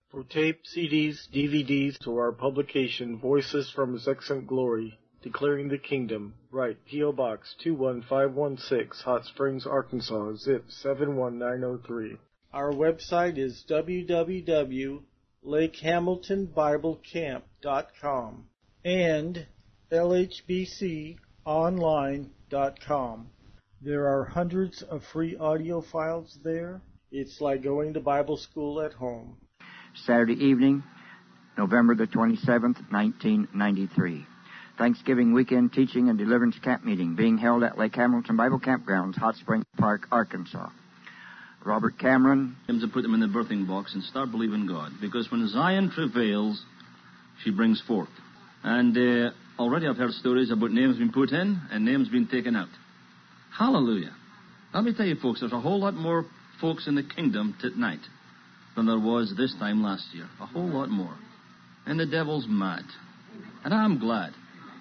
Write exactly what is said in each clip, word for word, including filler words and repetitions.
For tape, C Ds, D V Ds, to our publication, Voices from His Excellent Glory, Declaring the Kingdom, write P O. Box two one five one six, Hot Springs, Arkansas, zip seven one nine zero three. Our website is w w w dot lake hamilton bible camp dot com and l h b c online dot com. There are hundreds of free audio files there. It's like going to Bible school at home. Saturday evening, November the twenty-seventh, nineteen ninety-three. Thanksgiving weekend teaching and deliverance camp meeting being held at Lake Hamilton Bible Campgrounds, Hot Springs Park, Arkansas. Robert Cameron. To put them in the birthing box and start believing God. Because when Zion travails, she brings forth. And uh, already I've heard stories about names being put in and names being taken out. Hallelujah. Let me tell you, folks, there's a whole lot more folks in the kingdom tonight than there was this time last year. A whole lot more. And the devil's mad. And I'm glad.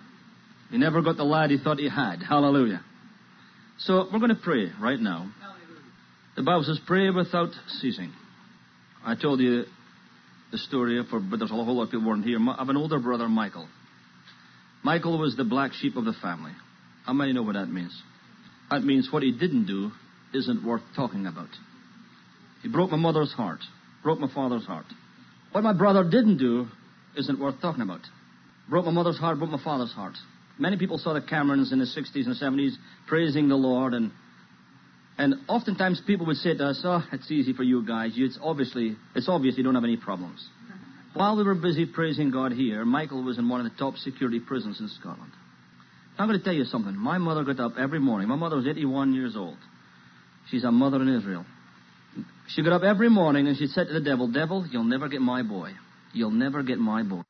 He never got the lad he thought he had. Hallelujah. So we're going to pray right now. The Bible says, pray without ceasing. I told you the story, for, but there's a whole lot of people weren't here. I have an older brother, Michael. Michael was the black sheep of the family. How many know what that means? That means what he didn't do isn't worth talking about. He broke my mother's heart, broke my father's heart. What my brother didn't do isn't worth talking about. Broke my mother's heart, broke my father's heart. Many people saw the Camerons in the sixties and seventies praising the Lord, and and oftentimes people would say to us, oh, it's easy for you guys. It's obviously, it's obvious you don't have any problems. While we were busy praising God here, Michael was in one of the top security prisons in Scotland. Now, I'm going to tell you something. My mother got up every morning. My mother was eighty-one years old. She's a mother in Israel. She got up every morning and she said to the devil, devil, you'll never get my boy. You'll never get my boy.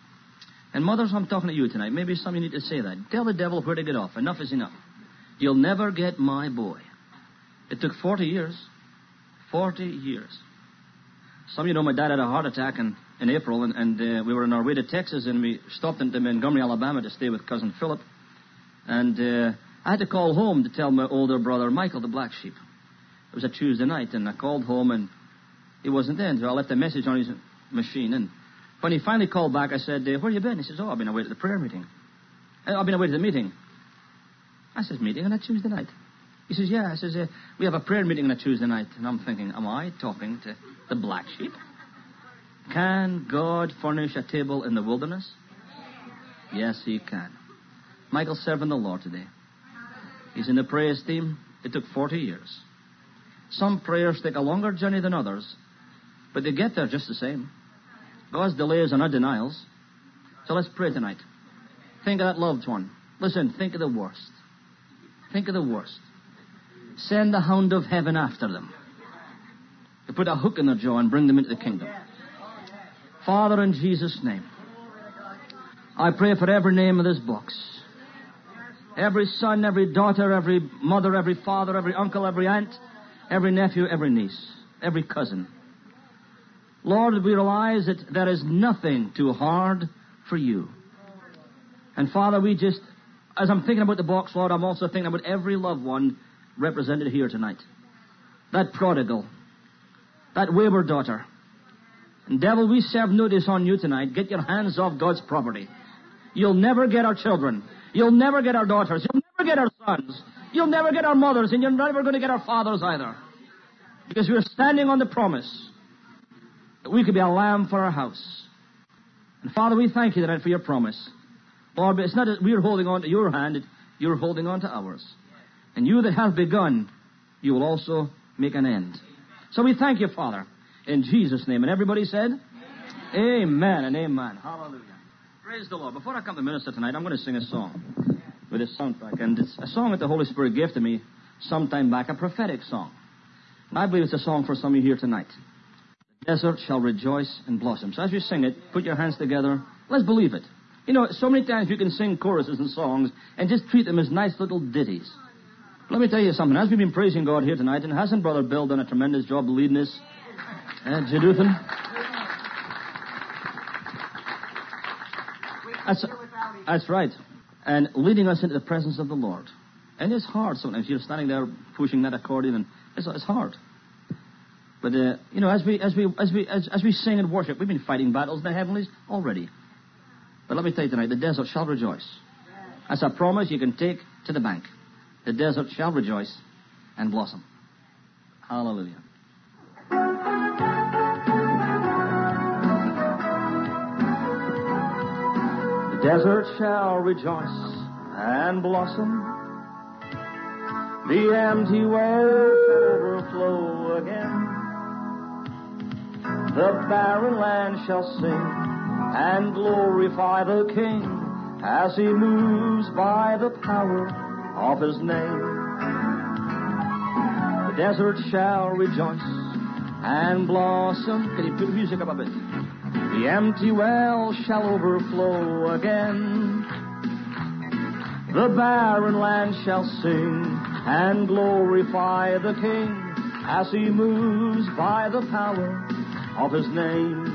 And mothers, I'm talking to you tonight. Maybe some of you need to say that. Tell the devil where to get off. Enough is enough. You'll never get my boy. It took forty years. forty years. Some of you know my dad had a heart attack in, in April, and, and uh, we were on our way to Texas, and we stopped into Montgomery, Alabama to stay with Cousin Philip. And uh, I had to call home to tell my older brother, Michael, the black sheep. It was a Tuesday night, and I called home, and he wasn't in, so I left a message on his machine. And when he finally called back, I said, uh, where you been? He says, oh, I've been away to the prayer meeting. I've been away to the meeting. I said, meeting on a Tuesday night? He says, yeah. I says, uh, we have a prayer meeting on a Tuesday night. And I'm thinking, am I talking to the black sheep? Can God furnish a table in the wilderness? Yes, he can. Michael's serving the Lord today. He's in the praise team. It took forty years. Some prayers take a longer journey than others, but they get there just the same. God's delays are not denials. So let's pray tonight. Think of that loved one. Listen, think of the worst. Think of the worst. Send the hound of heaven after them to put a hook in their jaw and bring them into the kingdom. Father, in Jesus' name, I pray for every name in this box. Every son, every daughter, every mother, every father, every uncle, every aunt, every nephew, every niece, every cousin. Lord, we realize that there is nothing too hard for you. And Father, we just, as I'm thinking about the box, Lord, I'm also thinking about every loved one represented here tonight. That prodigal, that wayward daughter. And devil, we serve notice on you tonight. Get your hands off God's property. You'll never get our children. You'll never get our daughters. You'll never get our sons. You'll never get our mothers. And you're never going to get our fathers either. Because we're standing on the promise that we could be a lamb for our house. And Father, we thank you tonight for your promise. Lord, but it's not that we're holding on to your hand. You're holding on to ours. And you that have begun, you will also make an end. So we thank you, Father, in Jesus' name. And everybody said, Amen, amen and amen. Hallelujah. Praise the Lord. Before I come to minister tonight, I'm going to sing a song with a soundtrack. And it's a song that the Holy Spirit gave to me some time back, a prophetic song. And I believe it's a song for some of you here tonight. The desert shall rejoice and blossom. So as you sing it, put your hands together. Let's believe it. You know, so many times you can sing choruses and songs and just treat them as nice little ditties. Let me tell you something. As we've been praising God here tonight, and hasn't Brother Bill done a tremendous job leading us? Uh, Jeduthan? That's, that's right. And leading us into the presence of the Lord. And it's hard sometimes. You're standing there pushing that accordion, and it's, it's hard. But, uh, you know, as we as we, as we, as, as we sing and worship, we've been fighting battles in the heavenlies already. But let me tell you tonight, the desert shall rejoice. That's a promise you can take to the bank. The desert shall rejoice and blossom. Hallelujah. The desert shall rejoice and blossom. The empty well shall overflow again. The barren land shall sing and glorify the King as he moves by the power of his name. The desert shall rejoice and blossom. Can you put the music up a bit? The empty well shall overflow again. The barren land shall sing and glorify the King as he moves by the power of his name.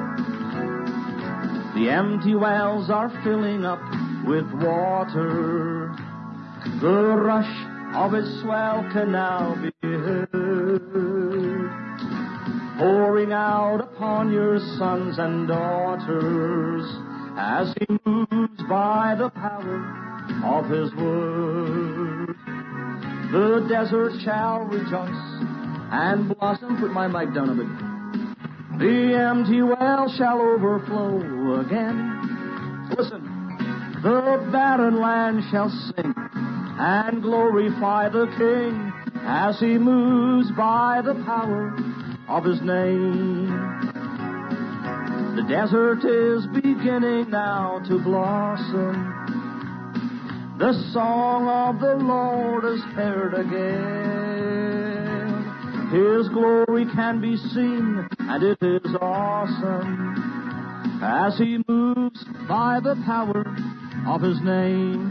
The empty wells are filling up with water. The rush of its swell can now be heard, pouring out upon your sons and daughters as he moves by the power of his word. The desert shall rejoice and blossom. Put my mic down a bit. The empty well shall overflow again. Listen. The barren land shall sing and glorify the King as he moves by the power of his name. The desert is beginning now to blossom. The song of the Lord is heard again. His glory can be seen, and it is awesome as he moves by the power of his name.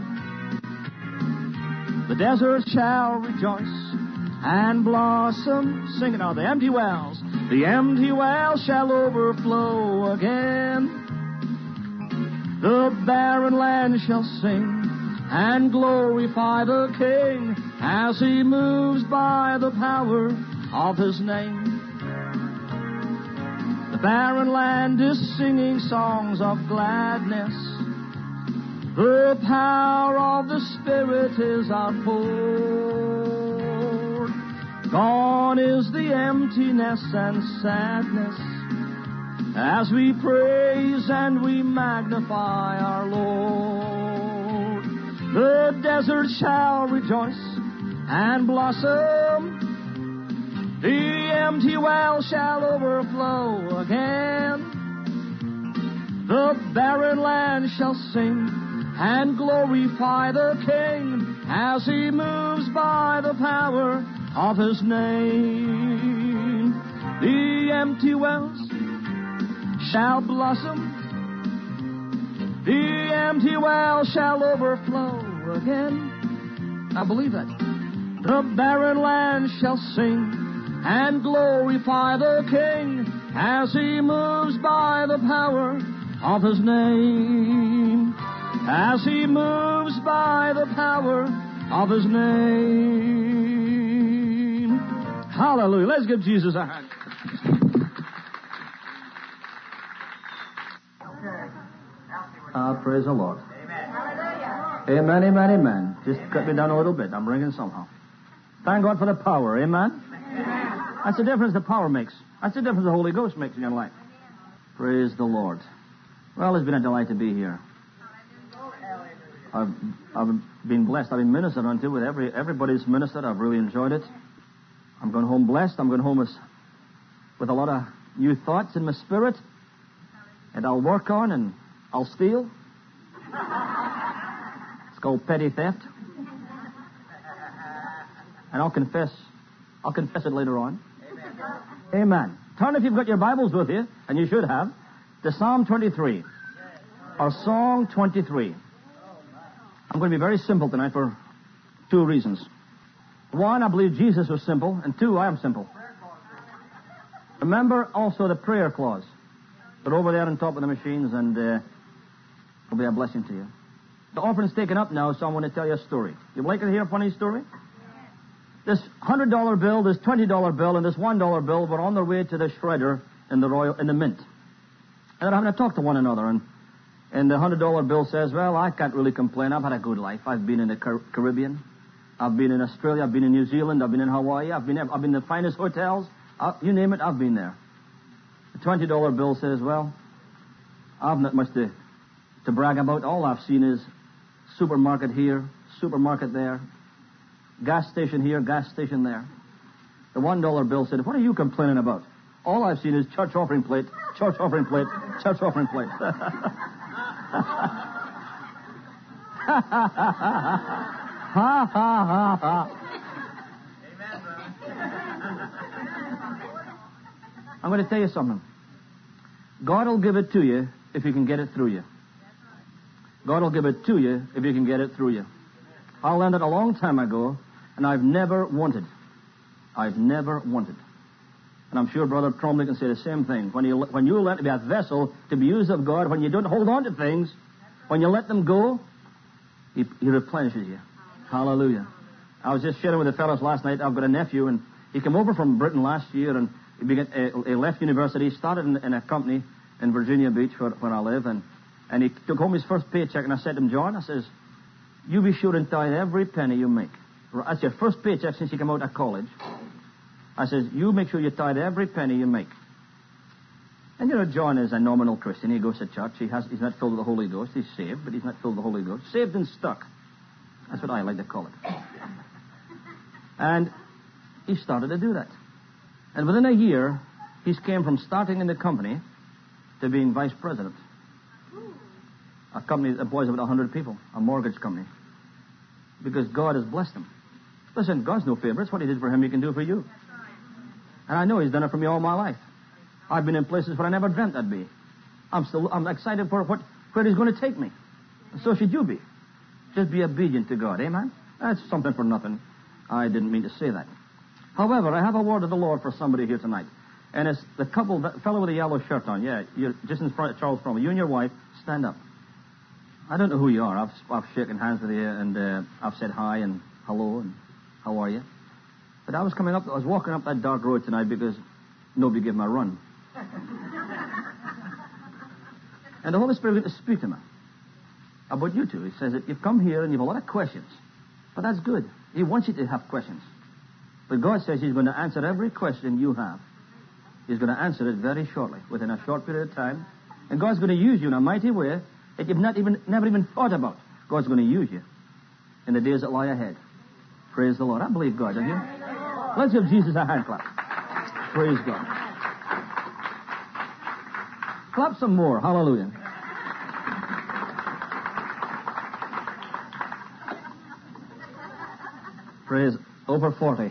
The desert shall rejoice and blossom. Sing it now. The empty wells, the empty wells shall overflow again. The barren land shall sing and glorify the King as he moves by the power of his name. The barren land is singing songs of gladness. The power of the Spirit is outpoured. Gone is the emptiness and sadness as we praise and we magnify our Lord. The desert shall rejoice and blossom. The empty well shall overflow again. The barren land shall sing and glorify the King as he moves by the power of his name. The empty wells shall blossom. The empty well shall overflow again. I believe that. The barren land shall sing and glorify the King as he moves by the power of his name. As he moves by the power of his name. Hallelujah. Let's give Jesus a hand. Ah, praise the Lord. Amen, amen, amen. Just cut me down a little bit. I'm ringing somehow. Thank God for the power. Amen? That's the difference the power makes. That's the difference the Holy Ghost makes in your life. Praise the Lord. Well, it's been a delight to be here. I've, I've been blessed. I've been ministered unto with every everybody's ministered. I've really enjoyed it. I'm going home blessed. I'm going home with, with a lot of new thoughts in my spirit. And I'll work on and I'll steal. It's called petty theft. And I'll confess. I'll confess it later on. Amen. Amen. Turn, if you've got your Bibles with you, and you should have, to Psalm twenty-three. Or Song twenty-three. I'm going to be very simple tonight for two reasons. One, I believe Jesus was simple, and two, I am simple. Remember also the prayer clause. Put over there on top of the machines, and uh, it'll be a blessing to you. The offering's taken up now, so I want to tell you a story. You'd like to hear a funny story? This one hundred dollar bill, this twenty dollar bill, and this one dollar bill were on their way to the shredder in the Royal, in the Mint. And they're having to talk to one another. And, and the one hundred dollar bill says, well, I can't really complain. I've had a good life. I've been in the Car- Caribbean. I've been in Australia. I've been in New Zealand. I've been in Hawaii. I've been, I've been in the finest hotels. I, you name it, I've been there. The twenty dollar bill says, well, I've not much to, to brag about. All I've seen is supermarket here, supermarket there, gas station here, gas station there. The one dollar bill said, what are you complaining about? All I've seen is church offering plate, church offering plate, church offering plate. Ha ha ha ha. I'm going to tell you something. God will give it to you if He can get it through you. God will give it to you if He can get it through you. I learned it a long time ago, and I've never wanted. I've never wanted. And I'm sure Brother Trombley can say the same thing. When you when you learn to be a vessel to be used of God, when you don't hold on to things, when you let them go, He, he replenishes you. Hallelujah. I was just sharing with the fellows last night. I've got a nephew, and he came over from Britain last year, and he, began, uh, he left university, started in, in a company in Virginia Beach where, where I live, and, and he took home his first paycheck, and I said to him, John, I says, you be sure and tithe every penny you make. That's your first paycheck since you come out of college. I says, you make sure you tithe every penny you make. And you know, John is a nominal Christian. He goes to church. He has, he's not filled with the Holy Ghost. He's saved, but he's not filled with the Holy Ghost. Saved and stuck. That's what I like to call it. And he started to do that. And within a year, he came from starting in the company to being vice president. A company that employs about one hundred people, a mortgage company. Because God has blessed him. Listen, God's no favorites. What He did for him, He can do for you. And I know He's done it for me all my life. I've been in places where I never dreamt I'd be. I'm still I'm excited for what where He's going to take me. And so should you be. Just be obedient to God. Amen? That's something for nothing. I didn't mean to say that. However, I have a word of the Lord for somebody here tonight. And it's the couple, that fellow with the yellow shirt on. Yeah, you're just in front of Charles Cromwell. You and your wife, stand up. I don't know who you are. I've, I've shaken hands with you, and uh, I've said hi and hello and how are you. But I was coming up, I was walking up that dark road tonight because nobody gave me a run. And the Holy Spirit began to speak to me about you two. He says that you've come here and you have a lot of questions. But that's good. He wants you to have questions. But God says He's going to answer every question you have. He's going to answer it very shortly, within a short period of time. And God's going to use you in a mighty way that you've not even, never even thought about. God's going to use you in the days that lie ahead. Praise the Lord. I believe God, don't you? Let's give Jesus a hand clap. Praise God. Clap some more. Hallelujah. Praise. Over forty.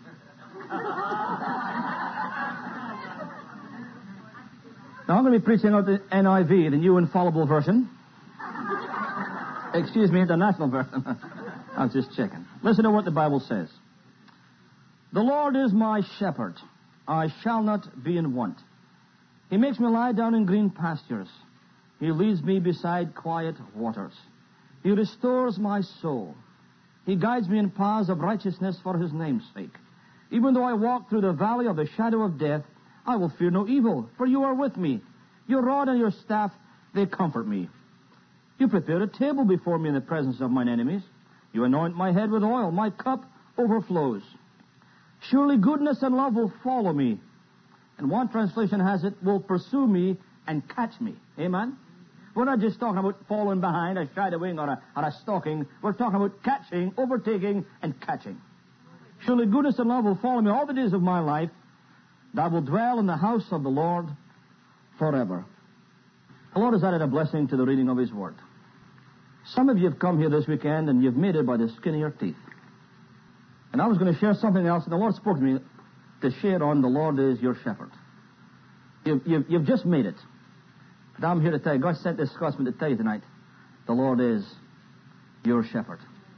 Now I'm going to be preaching out the N I V, the New Infallible Version. Excuse me, International Version. I was just checking. Listen to what the Bible says. The Lord is my shepherd. I shall not be in want. He makes me lie down in green pastures. He leads me beside quiet waters. He restores my soul. He guides me in paths of righteousness for His name's sake. Even though I walk through the valley of the shadow of death, I will fear no evil, for You are with me. Your rod and Your staff, they comfort me. You prepare a table before me in the presence of mine enemies. You anoint my head with oil. My cup overflows. Surely goodness and love will follow me. And one translation has it, will pursue me and catch me. Amen? We're not just talking about falling behind, a shadowing, or a, or a stalking. We're talking about catching, overtaking, and catching. Surely goodness and love will follow me all the days of my life, and I will dwell in the house of the Lord forever. The Lord has added a blessing to the reading of His Word. Some of you have come here this weekend, and you've made it by the skin of your teeth. And I was going to share something else, and the Lord spoke to me to share on the Lord is your shepherd. You've, you've, you've just made it. But I'm here to tell you, God sent this Scotsman to tell you tonight, the Lord is your shepherd.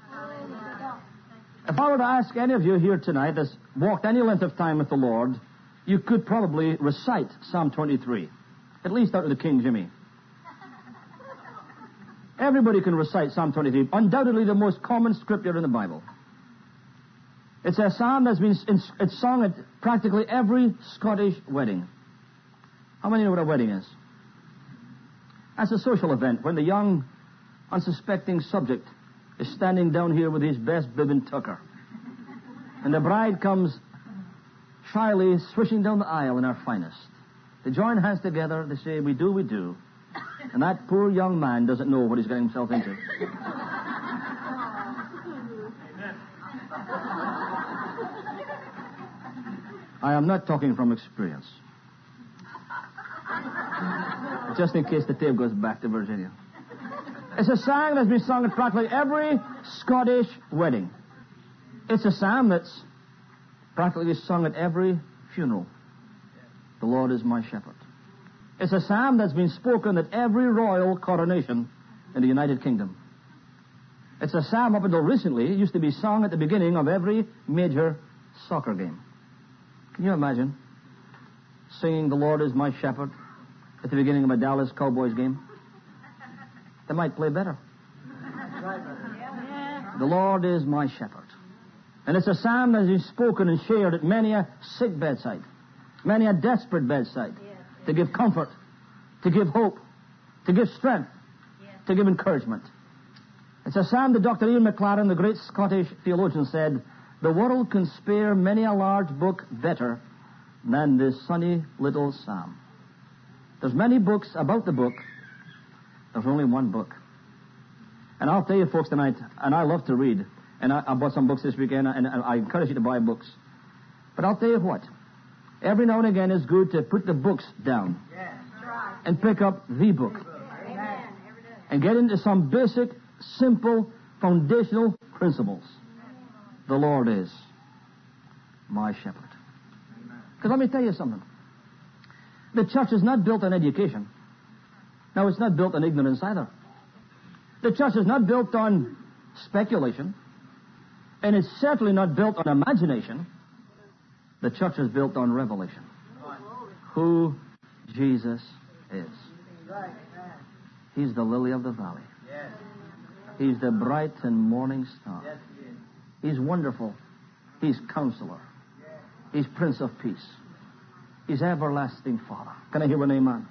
If I were to ask any of you here tonight that's walked any length of time with the Lord, you could probably recite Psalm twenty-three, at least out of the King Jimmy. Everybody can recite Psalm twenty-three, undoubtedly the most common scripture in the Bible. It's a psalm that's been it's sung at practically every Scottish wedding. How many know what a wedding is? That's a social event when the young, unsuspecting subject is standing down here with his best bib and tucker. And the bride comes shyly swishing down the aisle in her finest. They join hands together, they say, we do, we do. And that poor young man doesn't know what he's getting himself into. I am not talking from experience. Just in case the tape goes back to Virginia. It's a psalm that's been sung at practically every Scottish wedding. It's a psalm that's practically sung at every funeral. The Lord is my shepherd. It's a psalm that's been spoken at every royal coronation in the United Kingdom. It's a psalm up until recently. It used to be sung at the beginning of every major soccer game. Can you imagine singing the Lord is my shepherd at the beginning of a Dallas Cowboys game? They might play better. The Lord is my shepherd. And it's a psalm that is spoken and shared at many a sick bedside, many a desperate bedside, to give comfort, to give hope, to give strength, to give encouragement. It's a psalm that Doctor Ian McLaren, the great Scottish theologian, said, the world can spare many a large book better than this sunny little psalm. There's many books about the book. There's only one book. And I'll tell you folks tonight, and I love to read, and I, I bought some books this weekend, and I encourage you to buy books. But I'll tell you what, every now and again it's good to put the books down and pick up the book and get into some basic, simple, foundational principles. The Lord is my shepherd. Because let me tell you something. The church is not built on education. Now, it's not built on ignorance either. The church is not built on speculation. And it's certainly not built on imagination. The church is built on revelation. Who Jesus is. He's the lily of the valley. He's the bright and morning star. He's wonderful. He's counselor. He's Prince of Peace. He's everlasting Father. Can I hear an amen?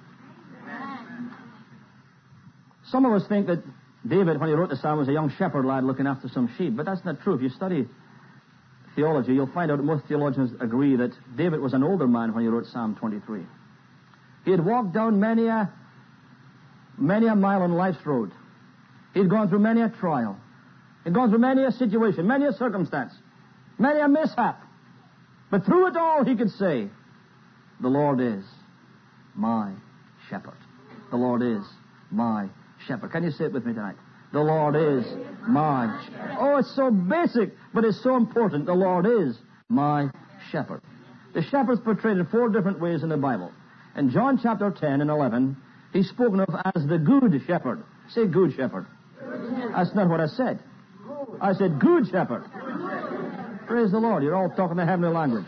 Some of us think that David, when he wrote the psalm, was a young shepherd lad looking after some sheep, but that's not true. If you study theology, you'll find out that most theologians agree that David was an older man when he wrote Psalm twenty-three. He had walked down many a, many a mile on life's road. He'd gone through many a trial. He'd gone through many a situation, many a circumstance, many a mishap. But through it all, he could say, the Lord is my shepherd. The Lord is my shepherd. Can you say it with me tonight? The Lord is my shepherd. Oh, it's so basic, but it's so important. The Lord is my shepherd. The shepherd's portrayed in four different ways in the Bible. In John chapter ten and eleven, he's spoken of as the good shepherd. Say good shepherd. That's not what I said. I said good shepherd. Praise the Lord. You're all talking the heavenly language.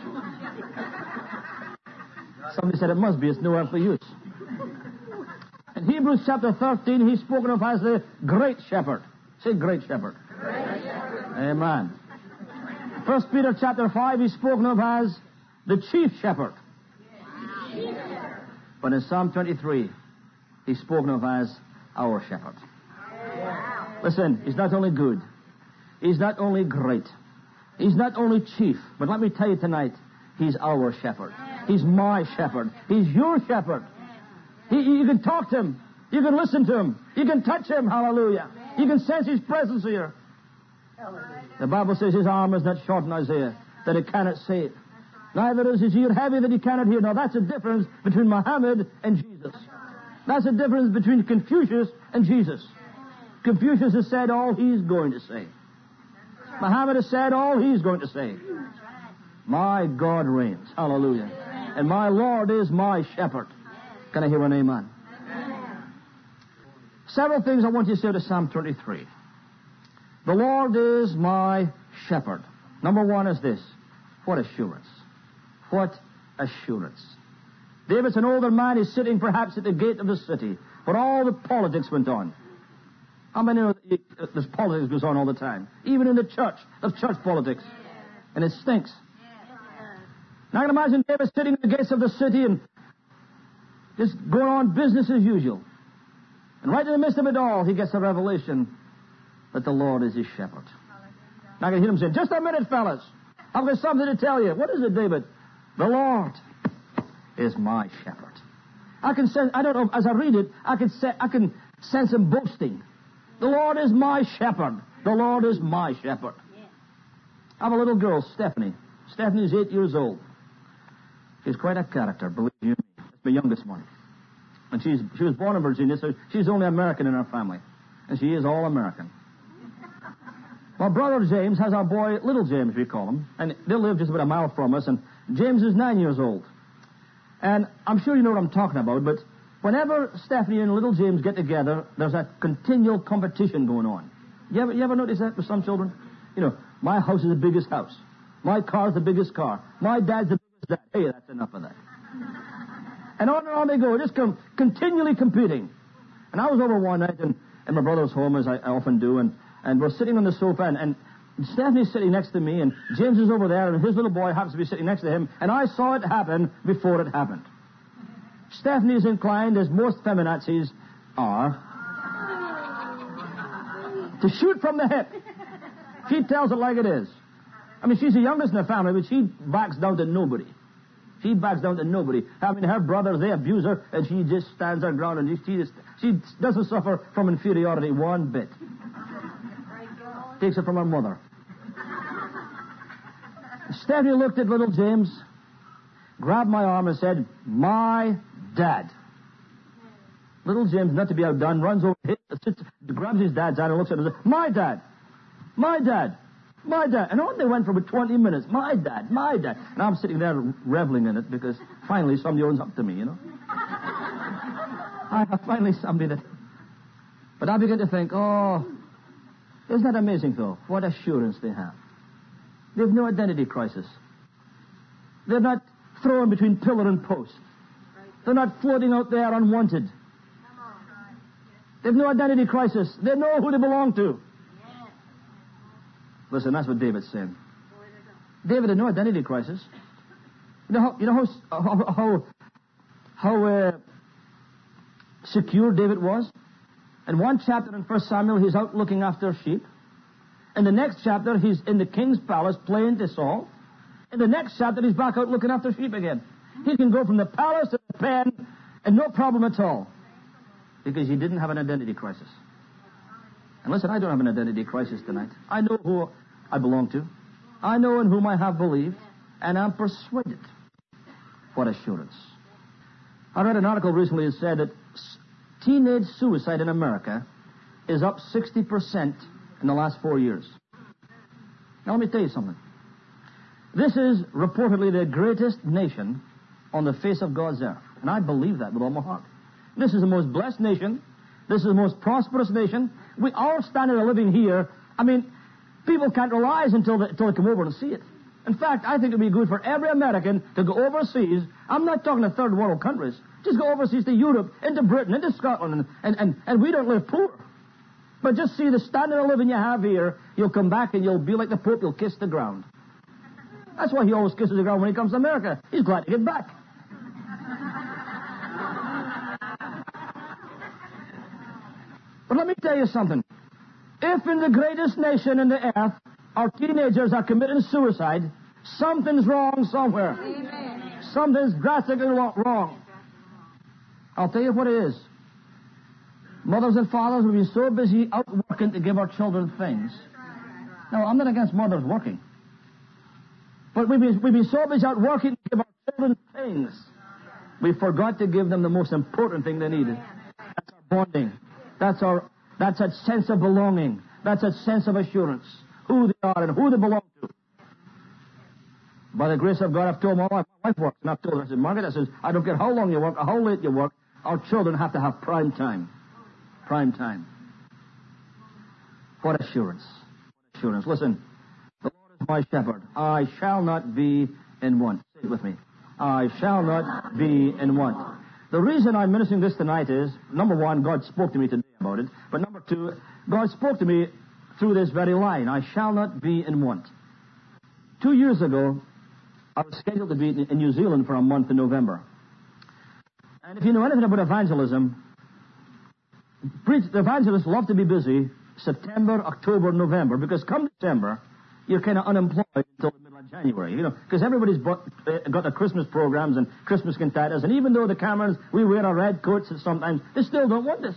Somebody said it must be. It's no earthly use. In Hebrews chapter thirteen, he's spoken of as the great shepherd. Say great shepherd. Great shepherd. Amen. First Peter chapter five, he's spoken of as the chief shepherd. But in Psalm twenty-three, he's spoken of as our shepherd. Listen, he's not only good. He's not only great. He's not only chief. But let me tell you tonight, he's our shepherd. He's my shepherd. He's your shepherd. He, you can talk to him. You can listen to him. You can touch him. Hallelujah. You can sense his presence here. The Bible says his arm is not short in Isaiah, that it cannot save. Neither is his ear heavy that he cannot hear. Now that's the difference between Muhammad and Jesus. That's the difference between Confucius and Jesus. Confucius has said all he's going to say. Muhammad has said all he's going to say. My God reigns. Hallelujah. And my Lord is my shepherd. Can I hear an amen? Amen. Several things I want you to say to Psalm twenty-three. The Lord is my shepherd. Number one is this. What assurance. What assurance. David's an older man. He's sitting perhaps at the gate of the city where all the politics went on. How many know that this politics goes on all the time? Even in the church, there's church politics. And it stinks. Now I can imagine David sitting in the gates of the city and just going on business as usual. And right in the midst of it all, he gets a revelation that the Lord is his shepherd. Now I can hear him say, just a minute, fellas. I've got something to tell you. What is it, David? The Lord is my shepherd. I can sense, I don't know, as I read it, I can, se- I can sense him boasting. The Lord is my shepherd. The Lord is my shepherd. I have a little girl, Stephanie. Stephanie's eight years old. She's quite a character, believe you me. That's my youngest one. And she's she was born in Virginia, so she's only American in our family. And she is all American. My brother James has our boy, little James, we call him. And they live just about a mile from us. And James is nine years old. And I'm sure you know what I'm talking about, but whenever Stephanie and little James get together, there's a continual competition going on. You ever, you ever notice that with some children? You know, my house is the biggest house. My car's the biggest car. My dad's the biggest dad. Hey, that's enough of that. And on and on they go, just com- continually competing. And I was over one night in, in my brother's home, as I, I often do, and, and we're sitting on the sofa, and, and Stephanie's sitting next to me, and James is over there, and his little boy happens to be sitting next to him, and I saw it happen before it happened. Stephanie's inclined, as most feminazis are, to shoot from the hip. She tells it like it is. I mean, she's the youngest in the family, but she backs down to nobody. She backs down to nobody. I mean, her brothers, they abuse her, and she just stands her ground, and she just, she doesn't suffer from inferiority one bit. Takes it from her mother. Stephanie looked at little James, grabbed my arm and said, my dad. Little James, not to be outdone, runs over, hits, sits, grabs his dad's hand and looks at him and says, my dad, my dad, my dad. And on they went for about twenty minutes. My dad, my dad. And I'm sitting there reveling in it because finally somebody owns up to me, you know. I have finally somebody that... But I begin to think, oh, isn't that amazing, though? What assurance they have. They have no identity crisis. They're not thrown between pillar and post. They're not floating out there unwanted. They have no identity crisis. They know who they belong to. Listen, that's what David's saying. David had no identity crisis. You know how, you know how, how, how, how uh, secure David was? In one chapter in First Samuel, he's out looking after sheep. In the next chapter, he's in the king's palace playing to Saul. In the next chapter, he's back out looking after sheep again. He can go from the palace to the pen and no problem at all. Because he didn't have an identity crisis. And listen, I don't have an identity crisis tonight. I know who I belong to. I know in whom I have believed. And I'm persuaded. What assurance. I read an article recently that said that teenage suicide in America is up sixty percent in the last four years. Now let me tell you something. This is reportedly the greatest nation on the face of God's earth. And I believe that with all my heart. This is the most blessed nation. This is the most prosperous nation. We, our standard of living here, I mean, people can't realize until they, until they come over and see it. In fact, I think it would be good for every American to go overseas. I'm not talking to third world countries. Just go overseas to Europe, into Britain, into Scotland, and, and, and, and we don't live poor. But just see the standard of living you have here, you'll come back and you'll be like the Pope, you'll kiss the ground. That's why he always kisses the ground when he comes to America. He's glad to get back. But let me tell you something. If in the greatest nation in the earth, our teenagers are committing suicide, something's wrong somewhere. Amen. Something's drastically wrong. I'll tell you what it is. Mothers and fathers will be so busy out working to give our children things. Now, I'm not against mothers working. But we've been, we've been so busy out working to give our children things, we forgot to give them the most important thing they needed. That's our bonding. That's our, that's that sense of belonging. That's that sense of assurance. Who they are and who they belong to. By the grace of God, I've told my wife, my wife works, and I've told her, I said, Margaret, I says, I don't care how long you work or how late you work, our children have to have prime time. Prime time. What assurance. What assurance. Listen, the Lord is my shepherd. I shall not be in want. Say it with me. I shall not be in want. The reason I'm ministering this tonight is, number one, God spoke to me today about it. But number two, God spoke to me through this very line. I shall not be in want. Two years ago, I was scheduled to be in New Zealand for a month in November. And if you know anything about evangelism, the evangelists love to be busy September, October, November, because come December, you're kind of unemployed until the middle of January, you know, because everybody's bought, uh, got their Christmas programs and Christmas cantatas, and even though the Camerons, we wear our red coats and sometimes, they still don't want us.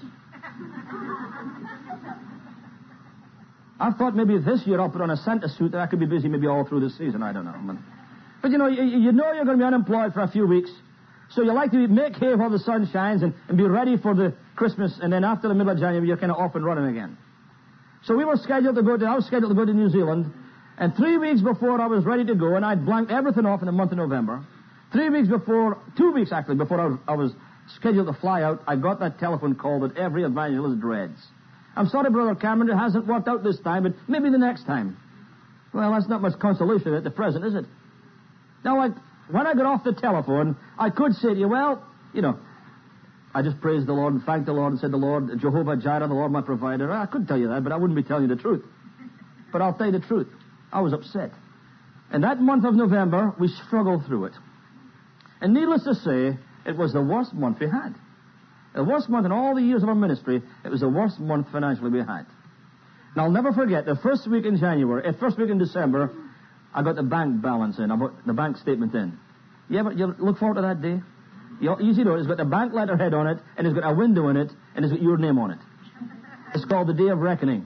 I thought maybe this year I'll put on a Santa suit that I could be busy maybe all through the season, I don't know. But, but you know, you, you know you're going to be unemployed for a few weeks, so you like to make hay while the sun shines and, and be ready for the Christmas, and then after the middle of January, you're kind of off and running again. So we were scheduled to go to, I was scheduled to go to New Zealand, and three weeks before I was ready to go, and I'd blanked everything off in the month of November, three weeks before, two weeks actually, before I was, I was scheduled to fly out, I got that telephone call that every evangelist dreads. I'm sorry, Brother Cameron, it hasn't worked out this time, but maybe the next time. Well, that's not much consolation at the present, is it? Now, I, when I got off the telephone, I could say to you, well, you know, I just praised the Lord and thanked the Lord and said, the Lord, Jehovah Jireh, the Lord my provider. I could tell you that, but I wouldn't be telling you the truth. But I'll tell you the truth. I was upset. And that month of November, we struggled through it. And needless to say, it was the worst month we had. The worst month in all the years of our ministry, it was the worst month financially we had. And I'll never forget, the first week in January, the first week in December, I got the bank balance in, I got the bank statement in. You ever you look forward to that day? You easy know it. It's got the bank letterhead on it, and it's got a window in it, and it's got your name on it. It's called the Day of Reckoning.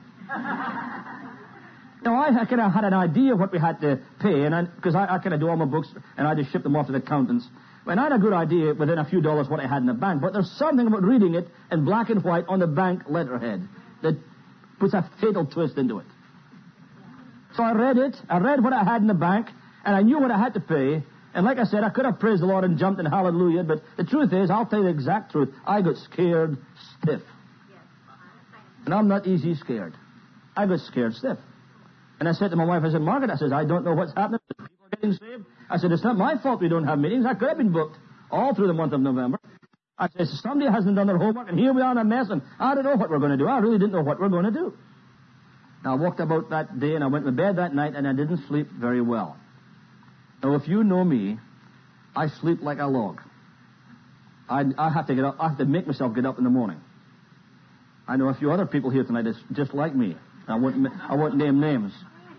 Now, I, I kind of had an idea of what we had to pay, and because I, I, I kind of do all my books, and I just ship them off to the accountants. And I had a good idea within a few dollars what I had in the bank, but there's something about reading it in black and white on the bank letterhead that puts a fatal twist into it. So I read it, I read what I had in the bank, and I knew what I had to pay. And like I said, I could have praised the Lord and jumped in hallelujah, but the truth is, I'll tell you the exact truth, I got scared stiff. And I'm not easy scared. I got scared stiff. And I said to my wife, I said, Margaret, I said, I don't know what's happening. People are getting saved. I said, it's not my fault we don't have meetings. I could have been booked all through the month of November. I said, somebody hasn't done their homework, and here we are in a mess, and I don't know what we're going to do. I really didn't know what we're going to do. Now, I walked about that day, and I went to bed that night, and I didn't sleep very well. Now, if you know me, I sleep like a log. I, I have to get up. I have to make myself get up in the morning. I know a few other people here tonight that's just like me. I won't, I won't name names.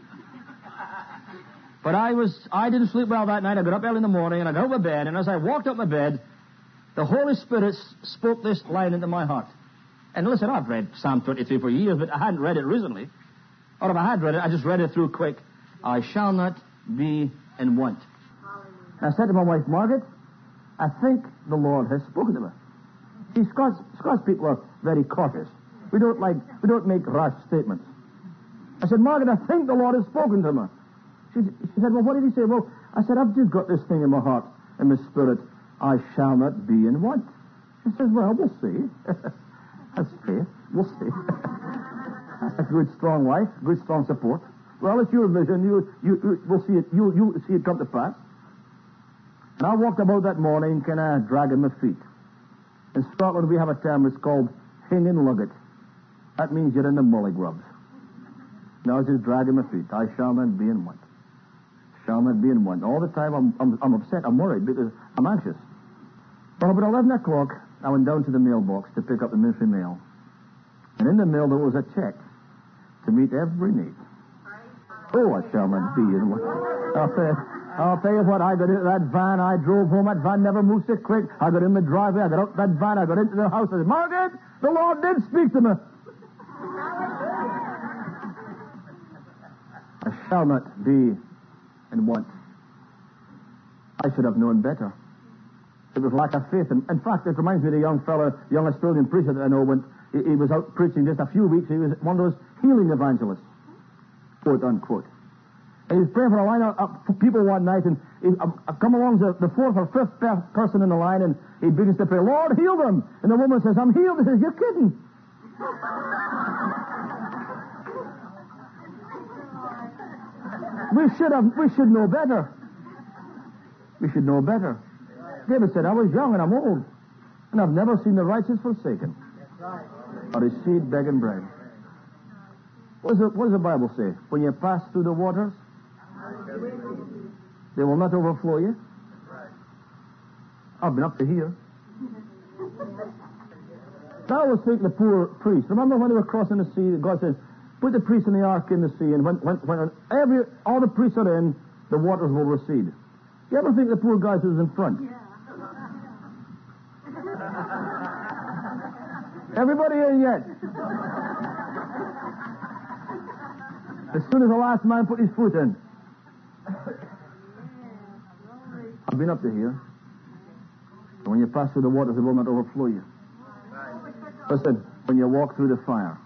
But I was, I didn't sleep well that night. I got up early in the morning, and I got out of bed, and as I walked up my bed, the Holy Spirit spoke this line into my heart. And listen, I've read Psalm twenty-three for years, but I hadn't read it recently. Or if I had read it, I just read it through quick. I shall not be in want. I said to my wife, Margaret, I think the Lord has spoken to me. See, Scots, Scots people are very cautious. We don't like, we don't make rash statements. I said, Margaret, I think the Lord has spoken to me. She, she said, well, what did he say? Well, I said, I've just got this thing in my heart, in my spirit. I shall not be in want. She says, well, we'll see. That's faith. We'll see. A good, strong wife, good, strong support. Well, it's your vision. You, you, you, we'll see it. You, you see it come to pass. And I walked about that morning, kind of dragging my feet. In Scotland, we have a term. It's called hanging luggage. That means you're in the mullygrubs. Now I was just dragging my feet. I shall not be in want. Shall not be in want. All the time I'm, I'm, I'm upset. I'm worried because I'm anxious. Well, about eleven o'clock, I went down to the mailbox to pick up the ministry mail. And in the mail there was a check to meet every need. Oh, I shall not be in want. I'll tell you, I'll tell you what, I got into that van. I drove home. That van never moved so quick. I got in the driveway. I got out that van. I got into the house. I said, Margaret, the Lord did speak to me. I shall not be in want. I should have known better. It was lack of faith. In, in fact, it reminds me of the young fellow, young Australian preacher that I know when he, he was out preaching just a few weeks. He was one of those healing evangelists, quote unquote. And he was praying for a line of, of people one night, and he um, come along the, the fourth or fifth person in the line, and he begins to pray, Lord, heal them. And the woman says, I'm healed. He says, you're kidding. We should have, we should know better. We should know better. David said, I was young and I'm old, and I've never seen the righteous forsaken, or his seed begging bread. What does, the, what does the Bible say? When you pass through the waters, They will not overflow you. I've been up to here. I always think the poor priest. Remember when they were crossing the sea, God said, put the priest in the ark in the sea, and when, when, when every, all the priests are in, the waters will recede. You ever think the poor guy who's in front? Yeah. Everybody in yet? As soon as the last man put his foot in. I've been up to here. And when you pass through the waters, it will not overflow you. Listen, when you walk through the fire,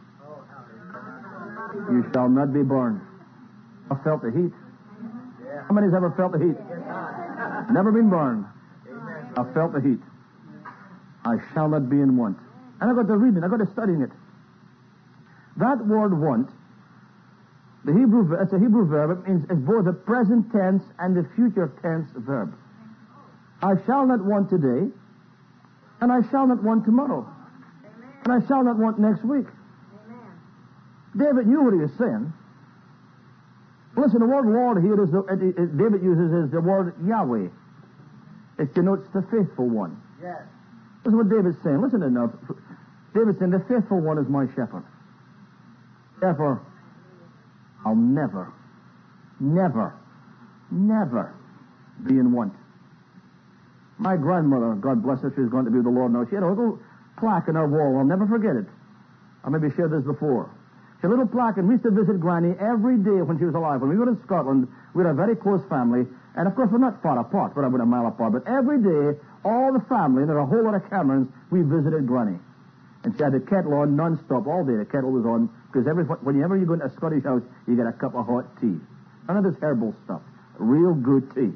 you shall not be burned. I felt the heat. How many's ever felt the heat? Never been burned. I felt the heat. I shall not be in want. And I got to reading, I got to studying it. That word want, the Hebrew, it's a Hebrew verb. It means it's both a present tense and a future tense verb. I shall not want today, and I shall not want tomorrow, Amen. And I shall not want next week. Amen. David knew what he was saying. Listen, the word Lord here is the, it, it, David uses is the word Yahweh. It denotes the faithful one. Yes. This is what David's saying. Listen to it now. David's saying the faithful one is my shepherd. Therefore, I'll never, never, never be in want. My grandmother, God bless her, she's going to be with the Lord now. She had a little plaque in our wall. I'll never forget it. I maybe shared this before. She had a little plaque, and we used to visit Granny every day when she was alive. When we were in Scotland, we had a very close family. And, of course, we're not far apart. We're about a mile apart. But every day, all the family, and there are a whole lot of Camerons, we visited Granny. And she had the kettle on non-stop all day. The kettle was on. Because every, whenever you go into a Scottish house, you get a cup of hot tea. None of this herbal stuff. Real good tea.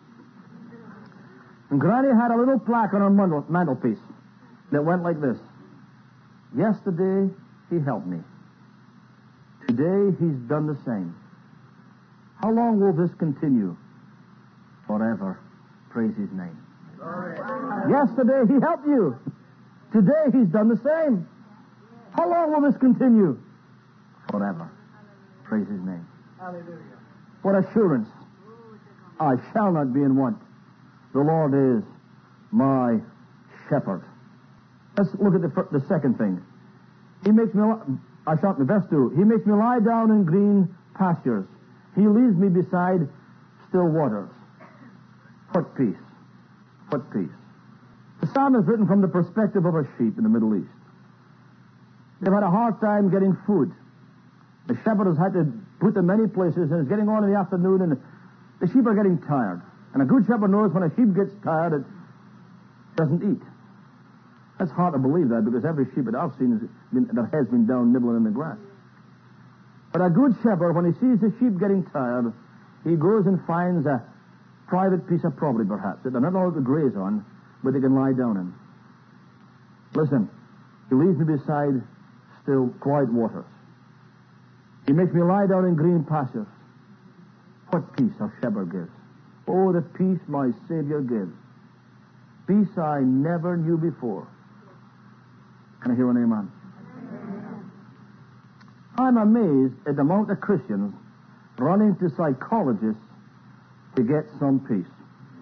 And Granny had a little plaque on her mantel, mantelpiece that went like this. Yesterday, he helped me. Today, he's done the same. How long will this continue? Forever. Praise his name. Right. Yesterday, he helped you. Today, he's done the same. How long will this continue? Forever. Praise his name. Hallelujah. What assurance. I shall not be in want. The Lord is my shepherd. Let's look at the, the second thing. He makes me, I shall, verse two, he makes me lie down in green pastures. He leads me beside still waters. What peace. What peace. The psalm is written from the perspective of a sheep in the Middle East. They've had a hard time getting food. The shepherd has had to put them many places, and it's getting on in the afternoon, and the sheep are getting tired. And a good shepherd knows when a sheep gets tired, it doesn't eat. That's hard to believe that, because every sheep that I've seen has been, that has been down nibbling in the grass. But a good shepherd, when he sees the sheep getting tired, he goes and finds a private piece of property, perhaps, that they're not allowed to graze on, but they can lie down in. Listen, he leads me beside still quiet waters. He makes me lie down in green pastures. What peace our shepherd gives. Oh, the peace my Savior gives. Peace I never knew before. Can I hear an amen? Amen. I'm amazed at the amount of Christians running to psychologists to get some peace.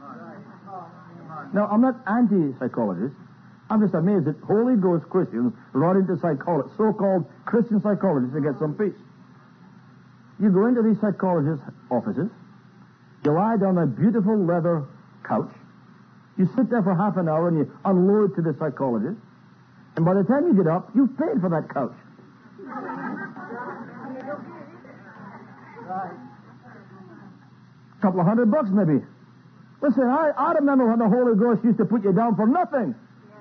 Now, I'm not anti-psychologists. I'm just amazed that Holy Ghost Christians running to psychologists, so-called Christian psychologists, to get some peace. You go into these psychologists' offices. You lie down on a beautiful leather couch. You sit there for half an hour and you unload to the psychologist. And by the time you get up, you've paid for that couch. A couple of hundred bucks maybe. Listen, I, I remember when the Holy Ghost used to put you down for nothing.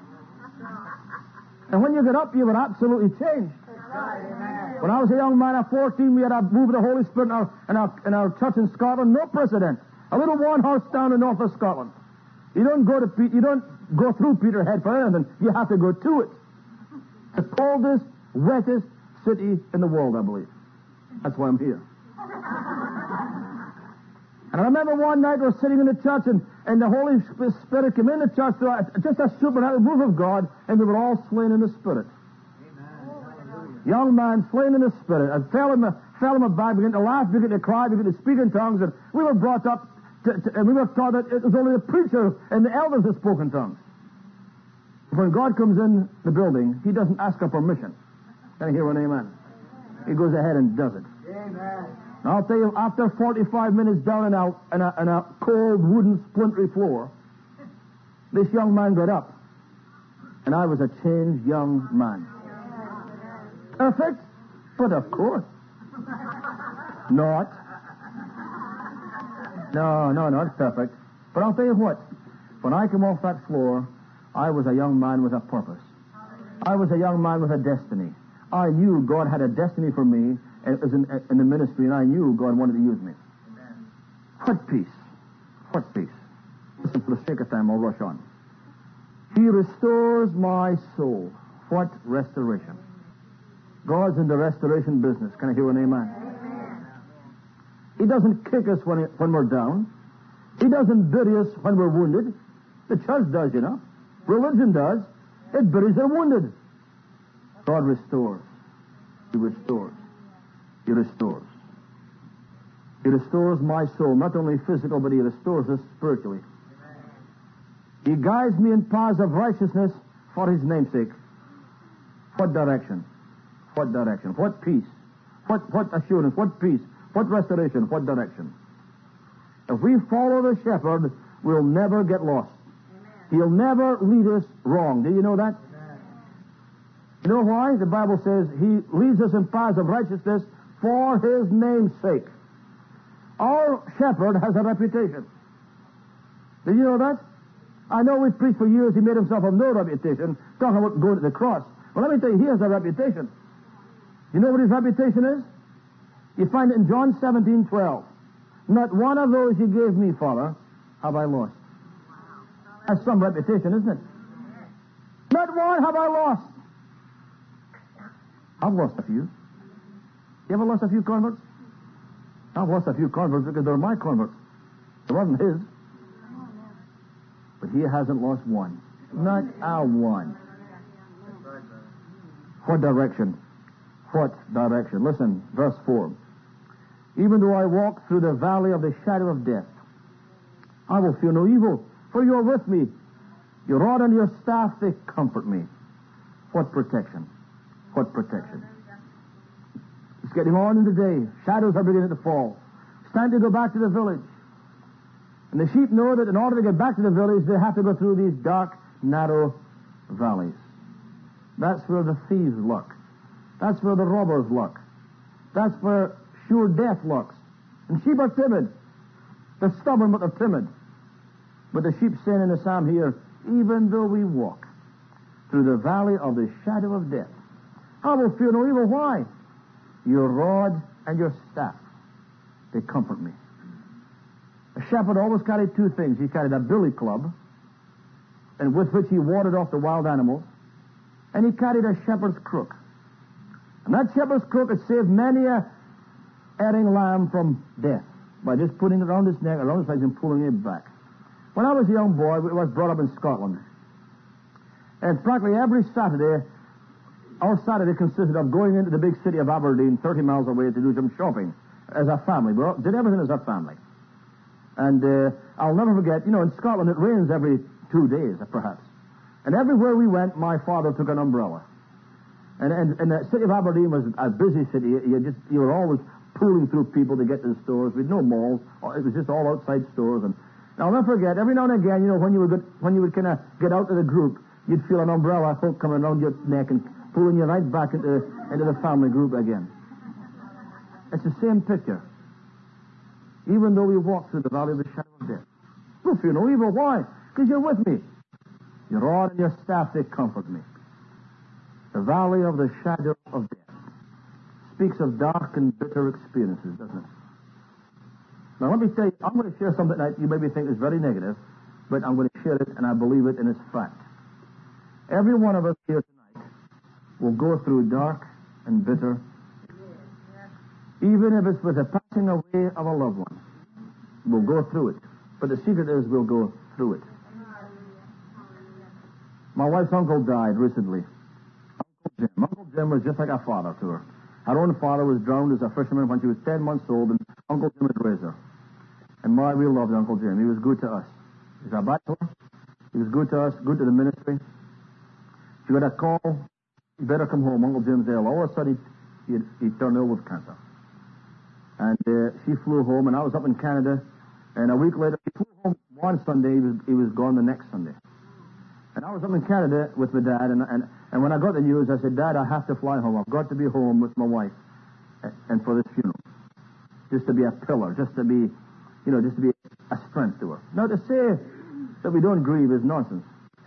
And when you get up, you were absolutely changed. When I was a young man at fourteen, we had a move of the Holy Spirit in our, in our, in our church in Scotland. No precedent. A little one-horse town in north of Scotland. You don't go to Pe- you don't go through Peterhead for anything. You have to go to it. The coldest, wettest city in the world, I believe. That's why I'm here. And I remember one night we were sitting in the church, and, and the Holy Spirit came in the church, so I, just a supernatural move of God, and we were all slain in the Spirit. Amen. Young man slain in the Spirit. I fell in the fell in my back, began to laugh, began to cry, began to speak in tongues, and we were brought up to, to, and we were taught that it was only the preacher and the elders that spoke in tongues. When God comes in the building, he doesn't ask for permission. Can I hear an amen? He goes ahead and does it. Amen. Now, I'll tell you, after forty-five minutes down in a, in a, in a cold, wooden, splintery floor, this young man got up, and I was a changed young man. Perfect? But of course. Not. No, no, not perfect. But I'll tell you what. When I came off that floor, I was a young man with a purpose. I was a young man with a destiny. I knew God had a destiny for me as in, in the ministry, and I knew God wanted to use me. Amen. What peace. What peace. Listen, for the sake of time, I'll rush on. He restores my soul. What restoration. God's in the restoration business. Can I hear an amen? Amen. He doesn't kick us when, it, when we're down. He doesn't bury us when we're wounded. The church does, you know. Religion does. It buries the wounded. God restores. He restores. He restores. He restores my soul, not only physical, but he restores us spiritually. He guides me in paths of righteousness for his namesake. What direction? What direction? What peace? What, what assurance? What peace? What restoration? What direction? If we follow the shepherd, we'll never get lost. Amen. He'll never lead us wrong. Do you know that? Amen. You know why? The Bible says he leads us in paths of righteousness for his name's sake. Our shepherd has a reputation. Did you know that? I know we've preached for years he made himself of no reputation, talking about going to the cross. Well, let me tell you, he has a reputation. You know what his reputation is? You find it in John seventeen twelve. Not one of those you gave me, Father, have I lost. That's some reputation, isn't it? Not one have I lost. I've lost a few. You ever lost a few converts? I've lost a few converts because they're my converts. It wasn't his. But he hasn't lost one. Not a one. What direction? What direction? Listen, verse four. Even though I walk through the valley of the shadow of death, I will fear no evil, for you are with me. Your rod and your staff, they comfort me. What protection? What protection? It's getting on in the day. Shadows are beginning to fall. It's time to go back to the village. And the sheep know that in order to get back to the village, they have to go through these dark, narrow valleys. That's where the thieves lurk. That's where the robbers lurk. That's where sure death lurks. And sheep are timid. They're stubborn, but they're timid. But the sheep say in the psalm here, even though we walk through the valley of the shadow of death, I will fear no evil. Why? Your rod and your staff, they comfort me. A shepherd always carried two things. He carried a billy club, and with which he warded off the wild animals, and he carried a shepherd's crook. And that shepherd's crook had saved many a erring lamb from death by just putting it around his neck, around his legs, and pulling it back. When I was a young boy, I was brought up in Scotland. And practically every Saturday, our Saturday consisted of going into the big city of Aberdeen, thirty miles away, to do some shopping as a family. We did everything as a family. And uh, I'll never forget, you know, in Scotland it rains every two days, perhaps. And everywhere we went, my father took an umbrella. And, and, and the city of Aberdeen was a busy city. You just you were always pulling through people to get to the stores. We had no malls. It was just all outside stores. And, and I'll never forget, every now and again, you know, when you would get, when you would kind of get out of the group, you'd feel an umbrella hook coming around your neck and pulling you right back into, into the family group again. It's the same picture. Even though we walk through the valley of the shadow of death, we'll fear no evil. Why? Because you're with me. Your rod and your staff, they comfort me. The valley of the shadow of death speaks of dark and bitter experiences, doesn't it? Now, let me tell you, I'm going to share something that you maybe think is very negative, but I'm going to share it, and I believe it, and it's fact. Every one of us here tonight will go through dark and bitter, even if it's with the passing away of a loved one. We'll go through it. But the secret is we'll go through it. My wife's uncle died recently. Uncle Jim. Uncle Jim was just like a father to her. Her own father was drowned as a fisherman when she was ten months old, and Uncle Jim had raised her. And my, we loved Uncle Jim. He was good to us. He's our bachelor. He was good to us, good to the ministry. If you got a call, you better come home. Uncle Jim's ill. All of a sudden, he, he, he turned ill with cancer. And uh, she flew home, and I was up in Canada. And a week later, he flew home one Sunday. He was, he was gone the next Sunday. And I was up in Canada with my dad, and, and, and when I got the news, I said, Dad, I have to fly home. I've got to be home with my wife and for this funeral. Just to be a pillar, just to be, you know, just to be a strength to her. Now, to say that we don't grieve is nonsense.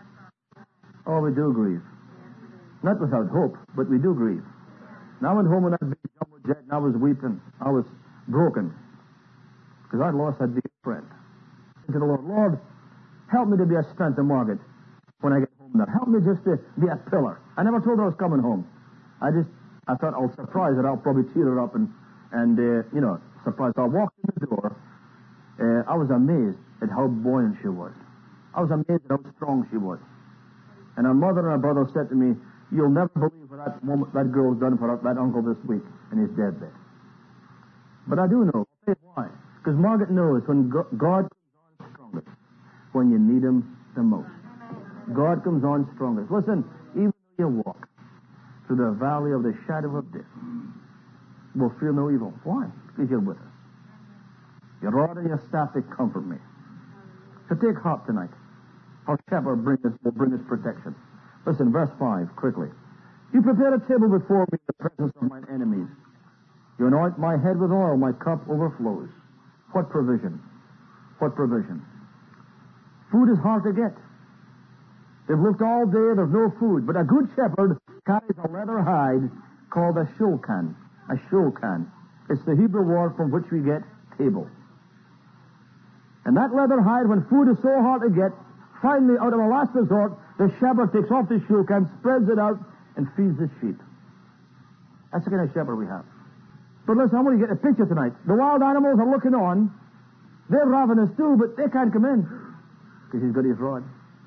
Oh, we do grieve. Not without hope, but we do grieve. And I went home on that big jumbo jet, and I was weeping. I was broken. Because I'd lost that dear friend. To the Lord, Lord, help me to be a strength to Margaret when I get home now. Help me just to be a pillar. I never told her I was coming home. I just, I thought I'll surprise her. I'll probably cheer her up and, and uh, you know, surprise her. I walked in the door. Uh, I was amazed at how buoyant she was. I was amazed at how strong she was. And her mother and her brother said to me, you'll never believe what that woman, that girl's done for that uncle this week in his deathbed. But I do know. I'll tell you why. Because Margaret knows when God comes on strongest, when you need him the most. God comes on strongest. Listen, even though you walk through the valley of the shadow of death, we'll feel no evil. Why? Because you're with us. Your rod and your staff, they comfort me. So take heart tonight. Our shepherd bring us, will bring us protection. Listen, verse five, quickly. You prepare a table before me in the presence of mine enemies. You anoint my head with oil, my cup overflows. What provision? What provision? Food is hard to get. They've looked all day, there's no food. But a good shepherd carries a leather hide called a shulkan. A shulkan. It's the Hebrew word from which we get table. And that leather hide, when food is so hard to get, finally, out of a last resort, the shepherd takes off the shulkan, spreads it out, and feeds the sheep. That's the kind of shepherd we have. But listen, I want to get a picture tonight. The wild animals are looking on. They're ravenous too, but they can't come in because he's got his rod.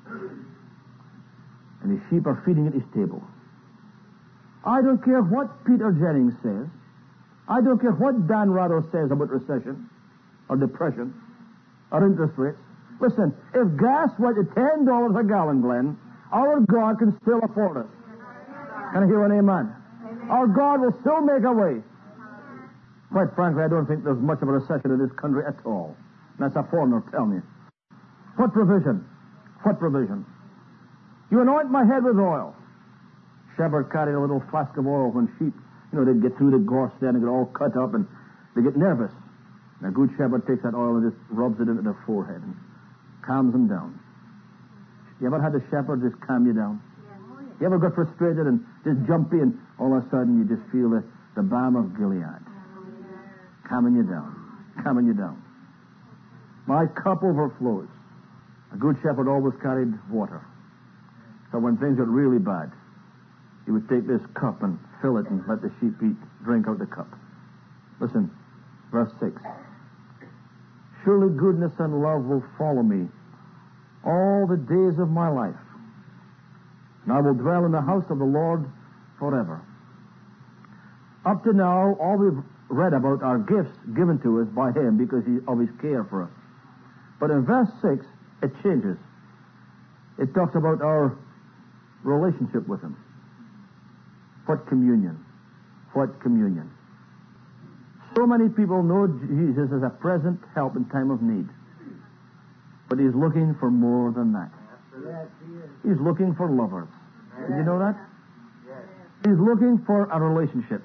And his sheep are feeding at his table. I don't care what Peter Jennings says. I don't care what Dan Rather says about recession or depression or interest rates. Listen, if gas went to ten dollars a gallon, Glenn, our God can still afford us. Can I hear an amen? Our God will still make a way. Quite frankly, I don't think there's much of a recession in this country at all. That's a foreigner telling you. What provision? What provision? You anoint my head with oil. Shepherd carried a little flask of oil when sheep, you know, they'd get through the gorse there and get all cut up and they get nervous. And a good shepherd takes that oil and just rubs it into their forehead and calms them down. You ever had a shepherd just calm you down? You ever got frustrated and just jumpy and all of a sudden you just feel the, the balm of Gilead calming you down, calming you down. My cup overflows. A good shepherd always carried water. So when things got really bad, he would take this cup and fill it and let the sheep eat, drink out the cup. Listen, verse six. Surely goodness and love will follow me all the days of my life, and I will dwell in the house of the Lord forever. Up to now, all we've read about are gifts given to us by him because of his care for us. But in verse six, it changes. It talks about our relationship with him. What communion? What communion? So many people know Jesus as a present help in time of need. But he's looking for more than that. He's looking for lovers. Did you know that? He's looking for a relationship.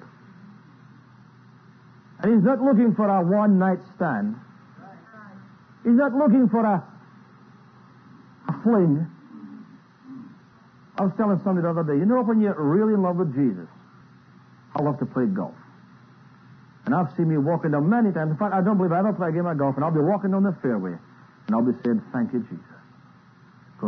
And he's not looking for a one-night stand. He's not looking for a, a fling. I was telling somebody the other day, you know, when you're really in love with Jesus, I love to play golf. And I've seen me walking down many times. In fact, I don't believe I ever play a game of golf, and I'll be walking down the fairway, and I'll be saying, thank you, Jesus. I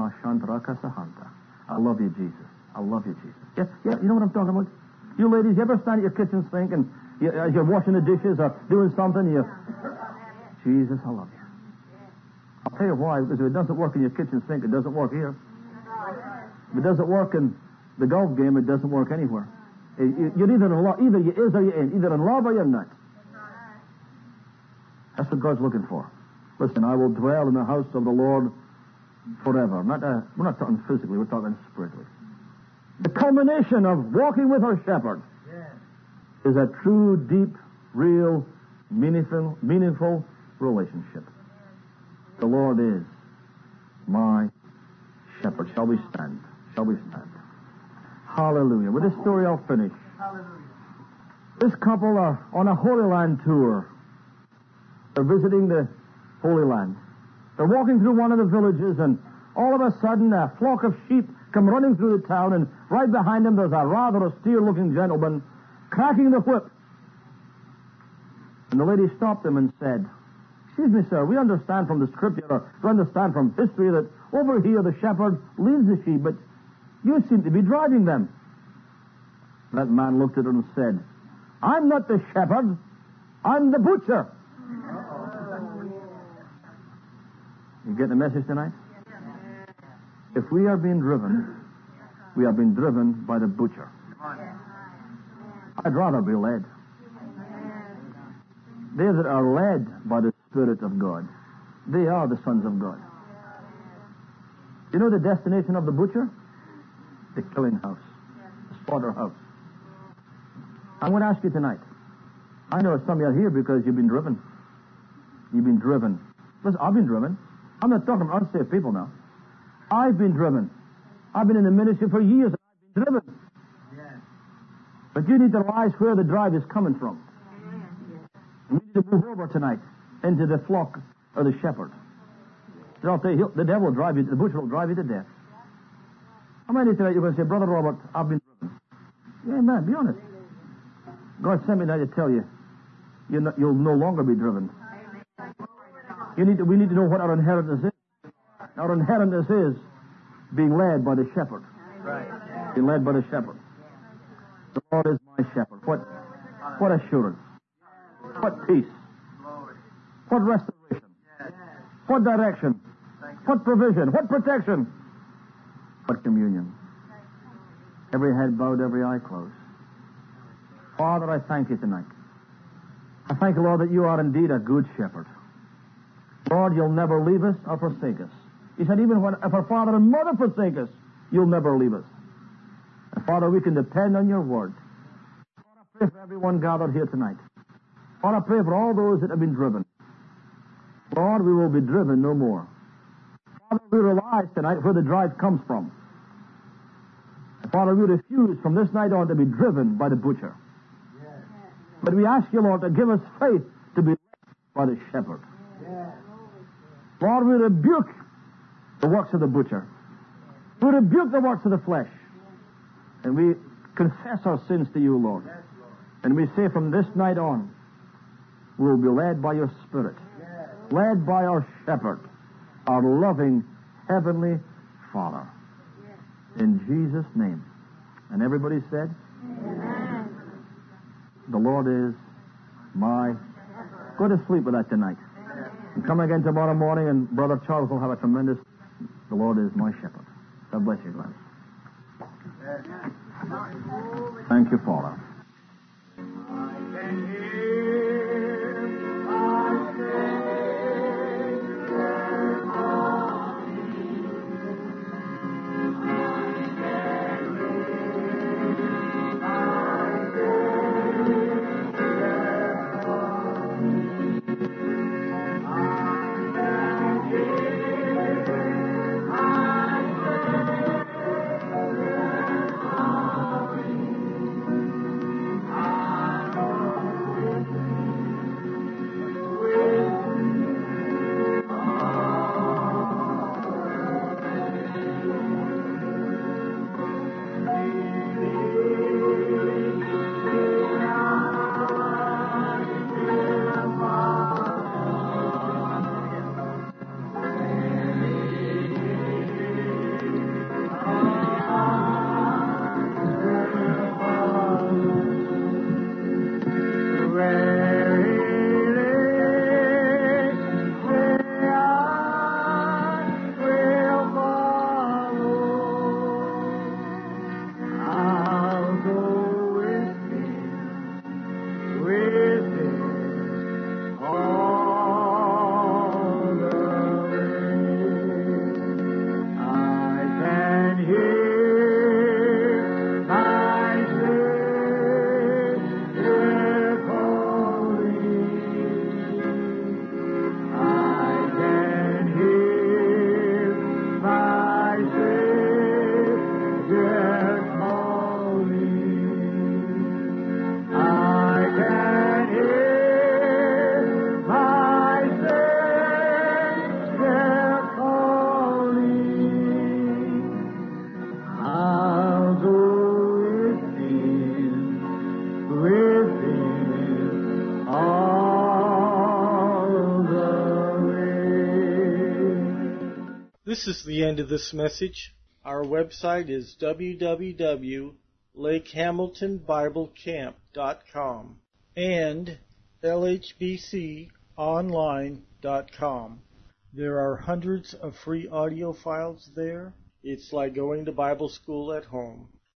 love you, Jesus. I love you, Jesus. Yeah, yeah, you know what I'm talking about? You ladies, you ever stand at your kitchen sink and you, as you're washing the dishes or doing something, you, Jesus, I love you. I'll tell you why, because if it doesn't work in your kitchen sink, it doesn't work here. If it doesn't work in the golf game, it doesn't work anywhere. You're either in love, either you is or you ain't, either in love or you're not. That's what God's looking for. Listen, I will dwell in the house of the Lord forever. Not, uh, we're not talking physically, we're talking spiritually. The culmination of walking with our shepherd is a true, deep, real, meaningful, meaningful relationship. The Lord is my shepherd. Shall we stand? Shall we stand? Hallelujah. With this story I'll finish. Hallelujah. This couple are on a Holy Land tour. They're visiting the Holy Land. They're walking through one of the villages, and all of a sudden a flock of sheep come running through the town, and right behind them there's a rather austere-looking gentleman cracking the whip. And the lady stopped him and said, "Excuse me, sir, we understand from the scripture, or we understand from history, that over here the shepherd leads the sheep, but you seem to be driving them." That man looked at her and said, "I'm not the shepherd, I'm the butcher." You get the message tonight? If we are being driven, we are being driven by the butcher. I'd rather be led. They that are led by the Spirit of God, they are the sons of God. You know the destination of the butcher? The killing house, the slaughterhouse. I'm going to ask you tonight. I know some of you are here because you've been driven. You've been driven. Listen, I've been driven. I'm not talking about unsaved people now. I've been driven. I've been in the ministry for years and I've been driven. Yes. But you need to realize where the drive is coming from. You need to move over tonight into the flock of the shepherd. So I'll tell you, the devil will drive you, the butcher will drive you to death. How many tonight you're going to say, "Brother Robert, I've been driven"? Yeah, man, be honest. God sent me now to tell you, you're not, you'll no longer be driven. You need to, we need to know what our inheritance is. Our inheritance is being led by the shepherd. Right. Being led by the shepherd. The Lord is my shepherd. What, what assurance. What peace. What restoration. What direction. What provision. What protection. What communion. Every head bowed, every eye closed. Father, I thank you tonight. I thank you, Lord, that you are indeed a good shepherd. Lord, you'll never leave us or forsake us. He said, even when, if our father and mother forsake us, you'll never leave us. And Father, we can depend on your word. Lord, I pray for everyone gathered here tonight. Lord, I pray for all those that have been driven. Lord, we will be driven no more. Father, we realize tonight where the drive comes from. And Father, we refuse from this night on to be driven by the butcher. Yes. But we ask you, Lord, to give us faith to be led by the shepherd. Yes. Lord, we rebuke the works of the butcher. We rebuke the works of the flesh. And we confess our sins to you, Lord. Yes, Lord. And we say from this night on, we will be led by your Spirit. Yes. Led by our shepherd, our loving Heavenly Father. Yes. In Jesus' name. And everybody said, amen. The Lord is my... Go to sleep with that tonight. And come again tomorrow morning, and Brother Charles will have a tremendous... The Lord is my shepherd. God bless you, Glenn. Thank you, Father. This is the end of this message. Our website is w w w dot lake hamilton bible camp dot com and l h b c online dot com. There are hundreds of free audio files there. It's like going to Bible school at home.